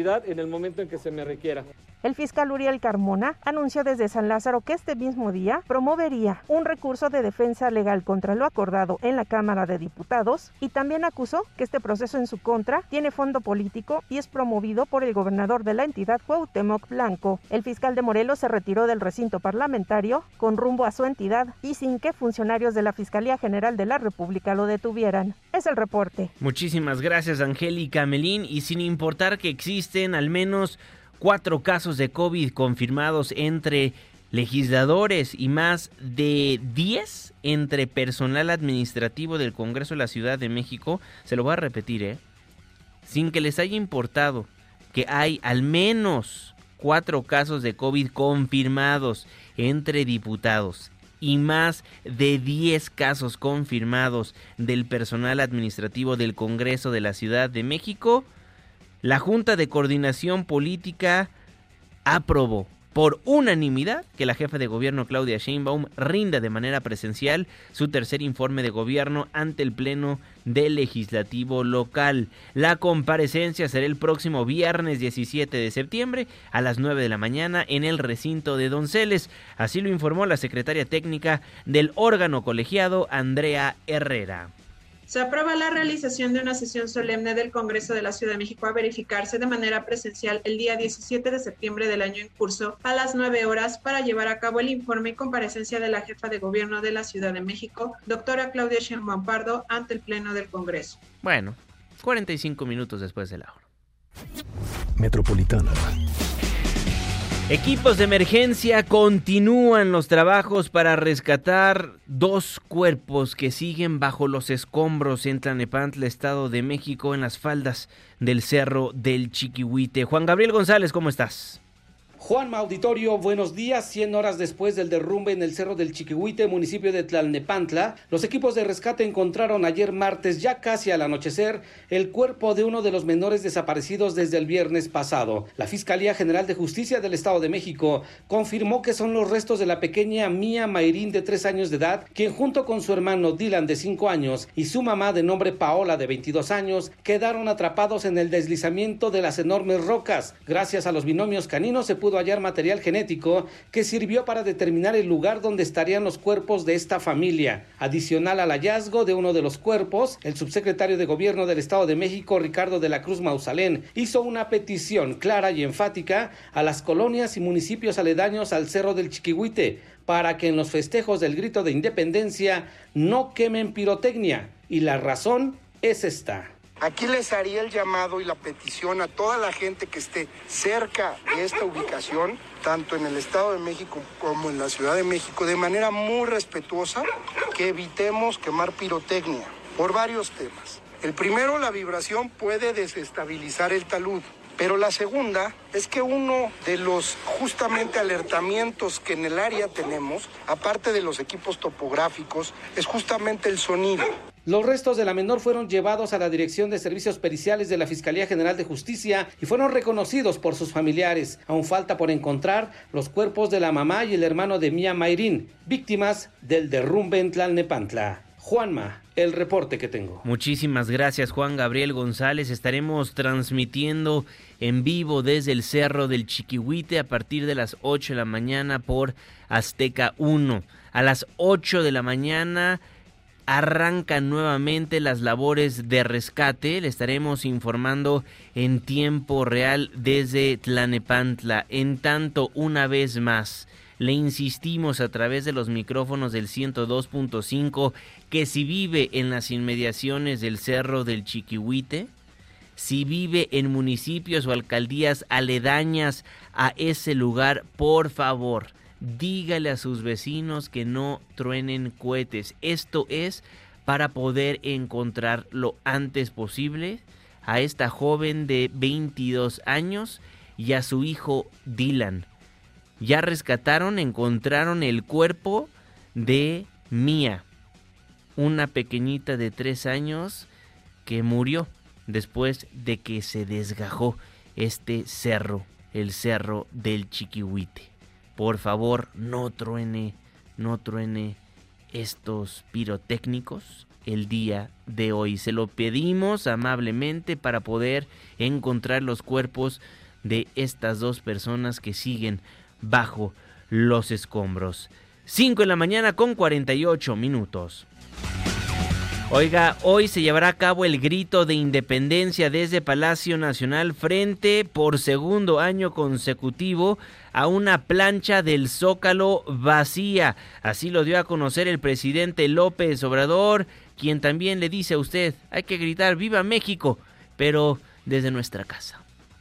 el momento en que se me requiera. El fiscal Uriel Carmona anunció desde San Lázaro que este mismo día promovería un recurso de defensa legal contra lo acordado en la Cámara de Diputados y también acusó que este proceso en su contra tiene fondo político y es promovido por el gobernador de la entidad, Cuauhtémoc Blanco. El fiscal de Morelos se retiró del recinto parlamentario con rumbo a su entidad y sin que funcionarios de la Fiscalía General de la República lo detuvieran. Es el reporte. Muchísimas gracias, Angélica Melín. Y sin importar que existen al menos cuatro casos de COVID confirmados entre legisladores y más de diez entre personal administrativo del Congreso de la Ciudad de México, se lo voy a repetir, ¿eh? Sin que les haya importado que hay al menos cuatro casos de COVID confirmados entre diputados y más de diez casos confirmados del personal administrativo del Congreso de la Ciudad de México, la Junta de Coordinación Política aprobó por unanimidad que la jefa de gobierno Claudia Sheinbaum rinda de manera presencial su tercer informe de gobierno ante el Pleno del Legislativo local. La comparecencia será el próximo viernes diecisiete de septiembre a las nueve de la mañana en el recinto de Donceles. Así lo informó la secretaria técnica del órgano colegiado, Andrea Herrera. Se aprueba la realización de una sesión solemne del Congreso de la Ciudad de México a verificarse de manera presencial el día diecisiete de septiembre del año en curso a las nueve horas para llevar a cabo el informe y comparecencia de la jefa de gobierno de la Ciudad de México, doctora Claudia Sheinbaum Pardo, ante el Pleno del Congreso. Bueno, cuarenta y cinco minutos después de la hora. Metropolitana. Equipos de emergencia continúan los trabajos para rescatar dos cuerpos que siguen bajo los escombros en Tlalnepantla, Estado de México, en las faldas del Cerro del Chiquihuite. Juan Gabriel González, ¿cómo estás? Juanma Auditorio, buenos días. cien horas después del derrumbe en el Cerro del Chiquihuite, municipio de Tlalnepantla, los equipos de rescate encontraron ayer martes, ya casi al anochecer, el cuerpo de uno de los menores desaparecidos desde el viernes pasado. La Fiscalía General de Justicia del Estado de México confirmó que son los restos de la pequeña Mía Mayrín, de tres años de edad, quien junto con su hermano Dylan, de cinco años, y su mamá, de nombre Paola, de veintidós años, quedaron atrapados en el deslizamiento de las enormes rocas. Gracias a los binomios caninos se pudo hallar material genético que sirvió para determinar el lugar donde estarían los cuerpos de esta familia. Adicional al hallazgo de uno de los cuerpos, el subsecretario de Gobierno del Estado de México, Ricardo de la Cruz Mausalén, hizo una petición clara y enfática a las colonias y municipios aledaños al Cerro del Chiquihuite para que en los festejos del Grito de Independencia no quemen pirotecnia. Y la razón es esta. Aquí les haría el llamado y la petición a toda la gente que esté cerca de esta ubicación, tanto en el Estado de México como en la Ciudad de México, de manera muy respetuosa, que evitemos quemar pirotecnia por varios temas. El primero, la vibración puede desestabilizar el talud. Pero la segunda es que uno de los justamente alertamientos que en el área tenemos, aparte de los equipos topográficos, es justamente el sonido. Los restos de la menor fueron llevados a la Dirección de Servicios Periciales de la Fiscalía General de Justicia y fueron reconocidos por sus familiares. Aún falta por encontrar los cuerpos de la mamá y el hermano de Mía Mayrín, víctimas del derrumbe en Tlalnepantla. Juanma, el reporte que tengo. Muchísimas gracias, Juan Gabriel González. Estaremos transmitiendo en vivo desde el Cerro del Chiquihuite a partir de las ocho de la mañana por Azteca uno. A las ocho de la mañana arrancan nuevamente las labores de rescate. Le estaremos informando en tiempo real desde Tlalnepantla. En tanto, una vez más, le insistimos a través de los micrófonos del ciento dos punto cinco que si vive en las inmediaciones del Cerro del Chiquihuite, si vive en municipios o alcaldías aledañas a ese lugar, por favor, dígale a sus vecinos que no truenen cohetes. Esto es para poder encontrar lo antes posible a esta joven de veintidós años y a su hijo Dylan. Ya rescataron, encontraron el cuerpo de Mía, una pequeñita de tres años que murió después de que se desgajó este cerro, el Cerro del Chiquihuite. Por favor, no truene, no truene estos pirotécnicos el día de hoy. Se lo pedimos amablemente para poder encontrar los cuerpos de estas dos personas que siguen bajo los escombros. cinco de la mañana con cuarenta y ocho minutos. Oiga, hoy se llevará a cabo el grito de independencia desde Palacio Nacional frente por segundo año consecutivo a una plancha del Zócalo vacía. Así lo dio a conocer el presidente López Obrador, quien también le dice a usted, hay que gritar ¡Viva México!, pero desde nuestra casa.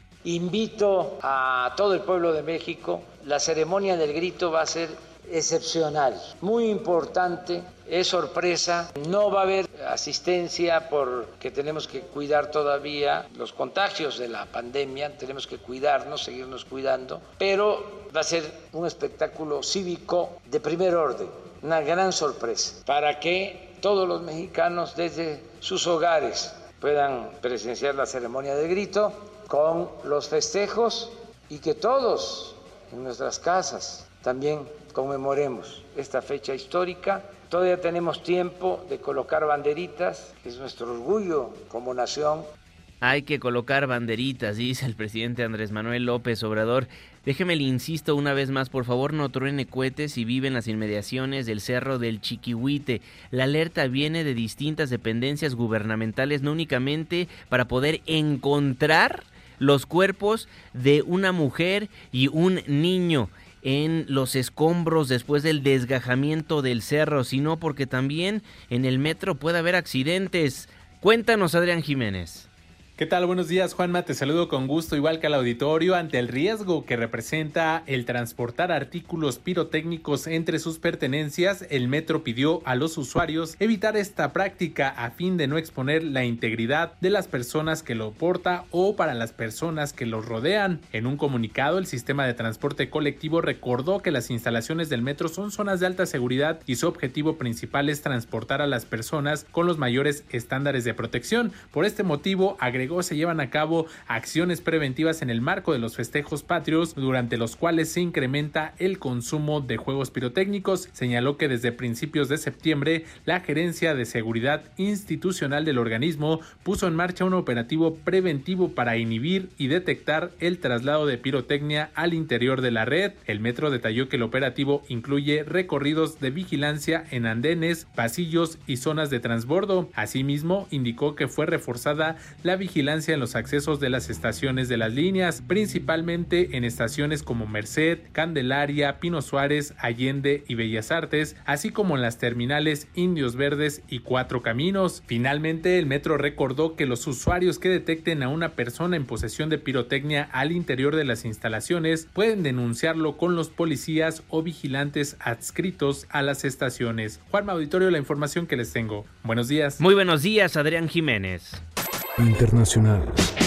Invito a todo el pueblo de México, la ceremonia del grito va a ser excepcional, muy importante, es sorpresa, no va a haber asistencia porque tenemos que cuidar todavía los contagios de la pandemia, tenemos que cuidarnos, seguirnos cuidando, pero va a ser un espectáculo cívico de primer orden, una gran sorpresa, para que todos los mexicanos desde sus hogares puedan presenciar la ceremonia del grito con los festejos y que todos en nuestras casas también conmemoremos esta fecha histórica. Todavía tenemos tiempo de colocar banderitas, que es nuestro orgullo como nación. Hay que colocar banderitas, dice el presidente Andrés Manuel López Obrador. Déjeme le insisto una vez más, por favor no truene cohetes si vive en las inmediaciones del Cerro del Chiquihuite. La alerta viene de distintas dependencias gubernamentales, no únicamente para poder encontrar los cuerpos de una mujer y un niño en los escombros después del desgajamiento del cerro, sino porque también en el metro puede haber accidentes. Cuéntanos, Adrián Jiménez. ¿Qué tal? Buenos días, Juanma, te saludo con gusto, igual que al auditorio. Ante el riesgo que representa el transportar artículos pirotécnicos entre sus pertenencias, el metro pidió a los usuarios evitar esta práctica a fin de no exponer la integridad de las personas que lo portan o para las personas que los rodean. En un comunicado, el sistema de transporte colectivo recordó que las instalaciones del metro son zonas de alta seguridad y su objetivo principal es transportar a las personas con los mayores estándares de protección. Por este motivo, agregó se llevan a cabo acciones preventivas en el marco de los festejos patrios, durante los cuales se incrementa el consumo de juegos pirotécnicos. Señaló que desde principios de septiembre, la Gerencia de Seguridad Institucional del organismo puso en marcha un operativo preventivo para inhibir y detectar el traslado de pirotecnia al interior de la red. El metro detalló que el operativo incluye recorridos de vigilancia en andenes, pasillos y zonas de transbordo. Asimismo, indicó que fue reforzada la vigilancia en los accesos de las estaciones de las líneas, principalmente en estaciones como Merced, Candelaria, Pino Suárez, Allende y Bellas Artes, así como en las terminales Indios Verdes y Cuatro Caminos. Finalmente, el metro recordó que los usuarios que detecten a una persona en posesión de pirotecnia al interior de las instalaciones pueden denunciarlo con los policías o vigilantes adscritos a las estaciones. Juanma, auditorio, la información que les tengo. Buenos días. Muy buenos días, Adrián Jiménez. Internacional.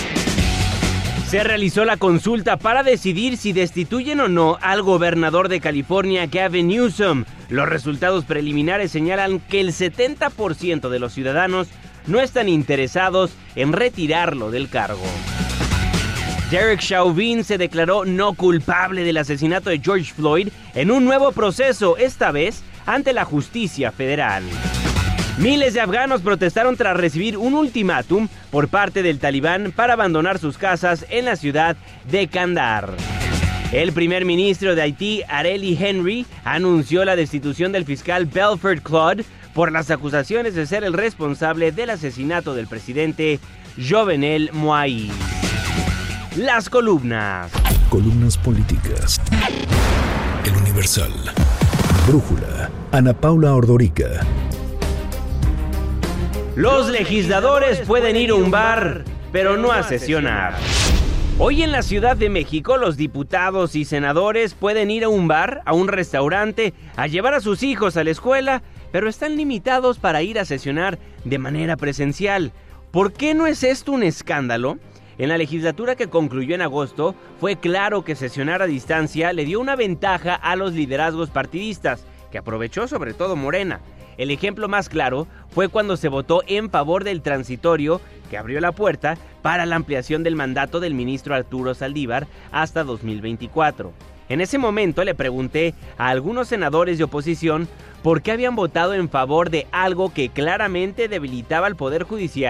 Se realizó la consulta para decidir si destituyen o no al gobernador de California, Gavin Newsom. Los resultados preliminares señalan que el setenta por ciento de los ciudadanos no están interesados en retirarlo del cargo. Derek Chauvin se declaró no culpable del asesinato de George Floyd en un nuevo proceso, esta vez ante la justicia federal. Miles de afganos protestaron tras recibir un ultimátum por parte del Talibán para abandonar sus casas en la ciudad de Kandahar. El primer ministro de Haití, Ariel Henry, anunció la destitución del fiscal Belford Claude por las acusaciones de ser el responsable del asesinato del presidente Jovenel Moïse. Las columnas. Columnas políticas. El Universal. Brújula. Ana Paula Ordorica. Los legisladores pueden ir a un bar, pero no a sesionar. Hoy en la Ciudad de México, los diputados y senadores pueden ir a un bar, a un restaurante, a llevar a sus hijos a la escuela, pero están limitados para ir a sesionar de manera presencial. ¿Por qué no es esto un escándalo? En la legislatura que concluyó en agosto, fue claro que sesionar a distancia le dio una ventaja a los liderazgos partidistas, que aprovechó sobre todo Morena. El ejemplo más claro fue cuando se votó en favor del transitorio que abrió la puerta para la ampliación del mandato del ministro Arturo Saldívar hasta dos mil veinticuatro. En ese momento le pregunté a algunos senadores de oposición por qué habían votado en favor de algo que claramente debilitaba al Poder Judicial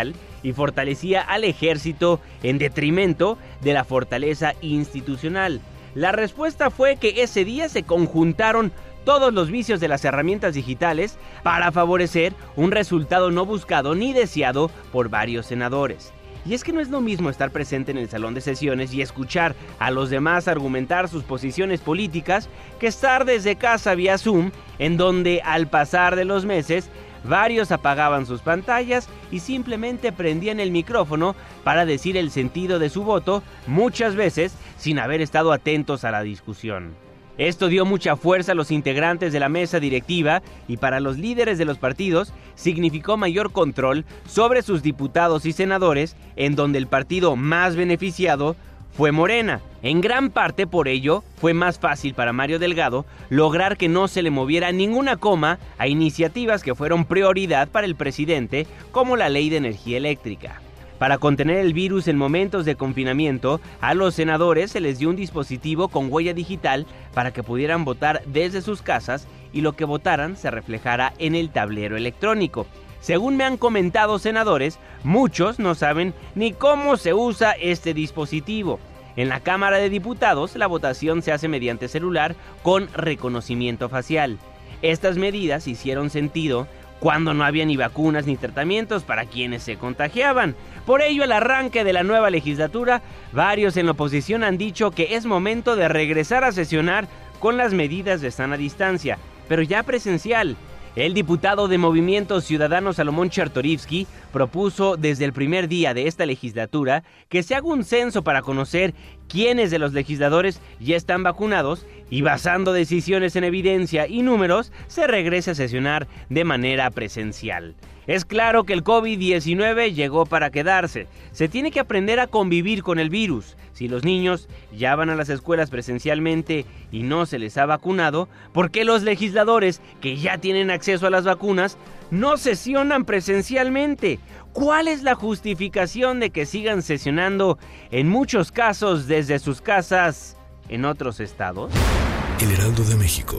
y fortalecía al ejército en detrimento de la fortaleza institucional. La respuesta fue que ese día se conjuntaron todos los vicios de las herramientas digitales para favorecer un resultado no buscado ni deseado por varios senadores. Y es que no es lo mismo estar presente en el salón de sesiones y escuchar a los demás argumentar sus posiciones políticas que estar desde casa vía Zoom, en donde al pasar de los meses varios apagaban sus pantallas y simplemente prendían el micrófono para decir el sentido de su voto, muchas veces sin haber estado atentos a la discusión. Esto dio mucha fuerza a los integrantes de la mesa directiva y para los líderes de los partidos significó mayor control sobre sus diputados y senadores, en donde el partido más beneficiado fue Morena. En gran parte por ello fue más fácil para Mario Delgado lograr que no se le moviera ninguna coma a iniciativas que fueron prioridad para el presidente, como la ley de energía eléctrica. Para contener el virus en momentos de confinamiento, a los senadores se les dio un dispositivo con huella digital para que pudieran votar desde sus casas y lo que votaran se reflejara en el tablero electrónico. Según me han comentado senadores, muchos no saben ni cómo se usa este dispositivo. En la Cámara de Diputados, la votación se hace mediante celular con reconocimiento facial. Estas medidas hicieron sentido cuando no había ni vacunas ni tratamientos para quienes se contagiaban. Por ello, al arranque de la nueva legislatura, varios en la oposición han dicho que es momento de regresar a sesionar con las medidas de sana distancia, pero ya presencial. El diputado de Movimiento Ciudadano Salomón Chertorivsky propuso desde el primer día de esta legislatura que se haga un censo para conocer quiénes de los legisladores ya están vacunados y, basando decisiones en evidencia y números, se regrese a sesionar de manera presencial. Es claro que el COVID diecinueve llegó para quedarse. Se tiene que aprender a convivir con el virus. Si los niños ya van a las escuelas presencialmente y no se les ha vacunado, ¿por qué los legisladores que ya tienen acceso a las vacunas no sesionan presencialmente? ¿Cuál es la justificación de que sigan sesionando en muchos casos desde sus casas en otros estados? El Heraldo de México.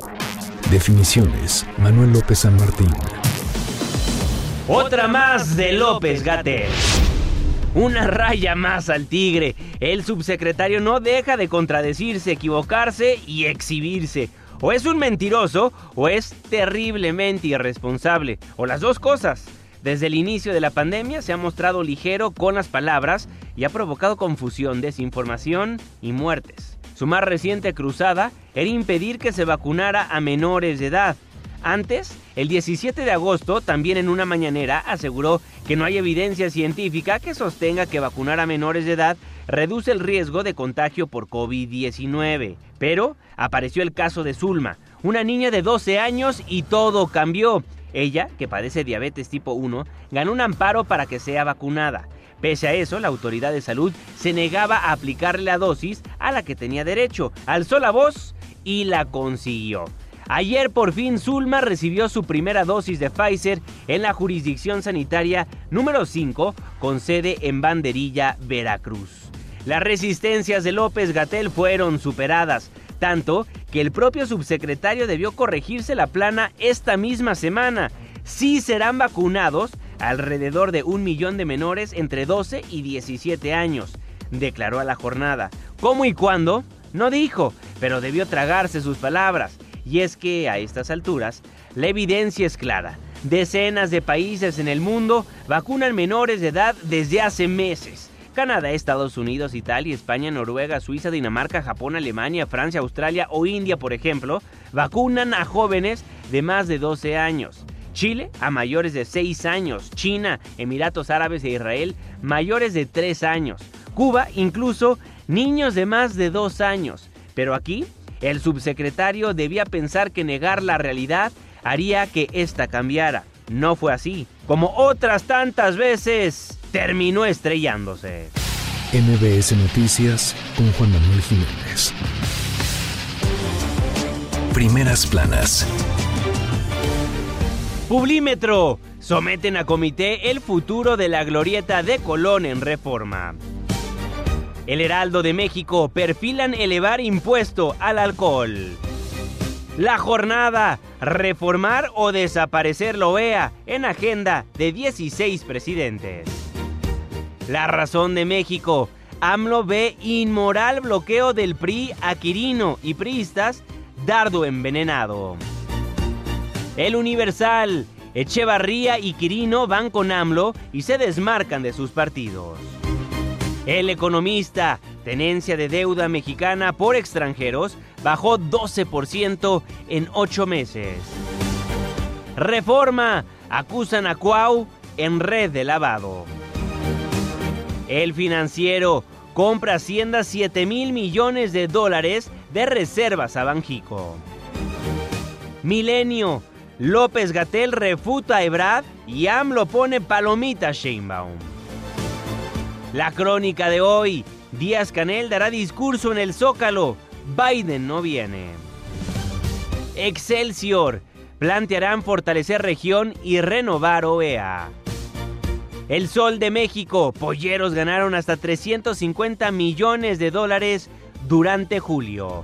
Definiciones: Manuel López San Martín. Otra más de López-Gatell. Una raya más al tigre. El subsecretario no deja de contradecirse, equivocarse y exhibirse. O es un mentiroso o es terriblemente irresponsable. O las dos cosas. Desde el inicio de la pandemia se ha mostrado ligero con las palabras y ha provocado confusión, desinformación y muertes. Su más reciente cruzada era impedir que se vacunara a menores de edad. Antes, el diecisiete de agosto, también en una mañanera, aseguró que no hay evidencia científica que sostenga que vacunar a menores de edad reduce el riesgo de contagio por COVID diecinueve. Pero apareció el caso de Zulma, una niña de doce años, y todo cambió. Ella, que padece diabetes tipo uno, ganó un amparo para que sea vacunada. Pese a eso, la autoridad de salud se negaba a aplicarle la dosis a la que tenía derecho. Alzó la voz y la consiguió. Ayer por fin Zulma recibió su primera dosis de Pfizer en la jurisdicción sanitaria número cinco con sede en Banderilla, Veracruz. Las resistencias de López-Gatell fueron superadas, tanto que el propio subsecretario debió corregirse la plana esta misma semana. Sí serán vacunados alrededor de un millón de menores entre doce y diecisiete años, declaró a La Jornada. ¿Cómo y cuándo? No dijo, pero debió tragarse sus palabras. Y es que a estas alturas, la evidencia es clara. Decenas de países en el mundo vacunan menores de edad desde hace meses. Canadá, Estados Unidos, Italia, España, Noruega, Suiza, Dinamarca, Japón, Alemania, Francia, Australia o India, por ejemplo, vacunan a jóvenes de más de doce años. Chile a mayores de seis años. China, Emiratos Árabes e Israel mayores de tres años. Cuba incluso niños de más de dos años. Pero aquí el subsecretario debía pensar que negar la realidad haría que ésta cambiara. No fue así. Como otras tantas veces, terminó estrellándose. M B S Noticias con Juan Manuel Jiménez. Primeras planas. Publímetro. Someten a comité el futuro de la glorieta de Colón en Reforma. El Heraldo de México, perfilan elevar impuesto al alcohol. La Jornada, reformar o desaparecer la O E A en agenda de dieciséis presidentes. La Razón de México. AMLO ve inmoral bloqueo del P R I a Quirino y priistas, dardo envenenado. El Universal. Echevarría y Quirino van con AMLO y se desmarcan de sus partidos. El Economista. Tenencia de deuda mexicana por extranjeros bajó doce por ciento en ocho meses. Reforma. Acusan a Cuau en red de lavado. El Financiero. Compra Hacienda siete mil millones de dólares de reservas a Banjico. Milenio. López-Gatell refuta a Ebrard y AMLO pone palomita a Sheinbaum. La Crónica de hoy. Díaz-Canel dará discurso en el Zócalo. Biden no viene. Excelsior. Plantearán fortalecer región y renovar O E A. El Sol de México. Polleros ganaron hasta trescientos cincuenta millones de dólares durante julio.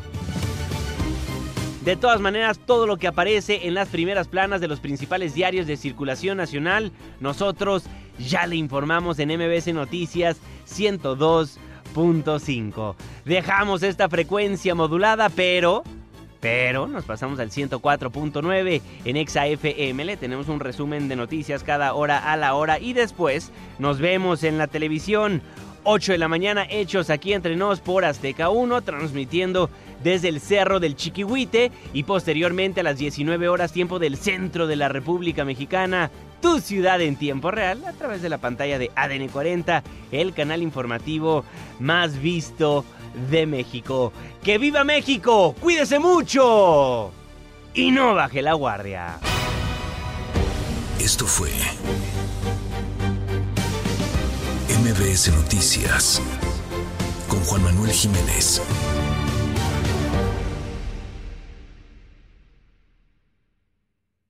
De todas maneras, todo lo que aparece en las primeras planas de los principales diarios de circulación nacional, nosotros ya le informamos en M B S Noticias ciento dos punto cinco. Dejamos esta frecuencia modulada, pero... Pero nos pasamos al ciento cuatro punto nueve en Exa F M. Le tenemos un resumen de noticias cada hora a la hora y después nos vemos en la televisión. ocho de la mañana, Hechos aquí entre nos por Azteca uno, transmitiendo desde el Cerro del Chiquihuite y posteriormente a las diecinueve horas, tiempo del centro de la República Mexicana, tu ciudad en tiempo real, a través de la pantalla de A D N cuarenta, el canal informativo más visto de México. ¡Que viva México! ¡Cuídese mucho! Y no baje la guardia. Esto fue M B S Noticias con Juan Manuel Jiménez.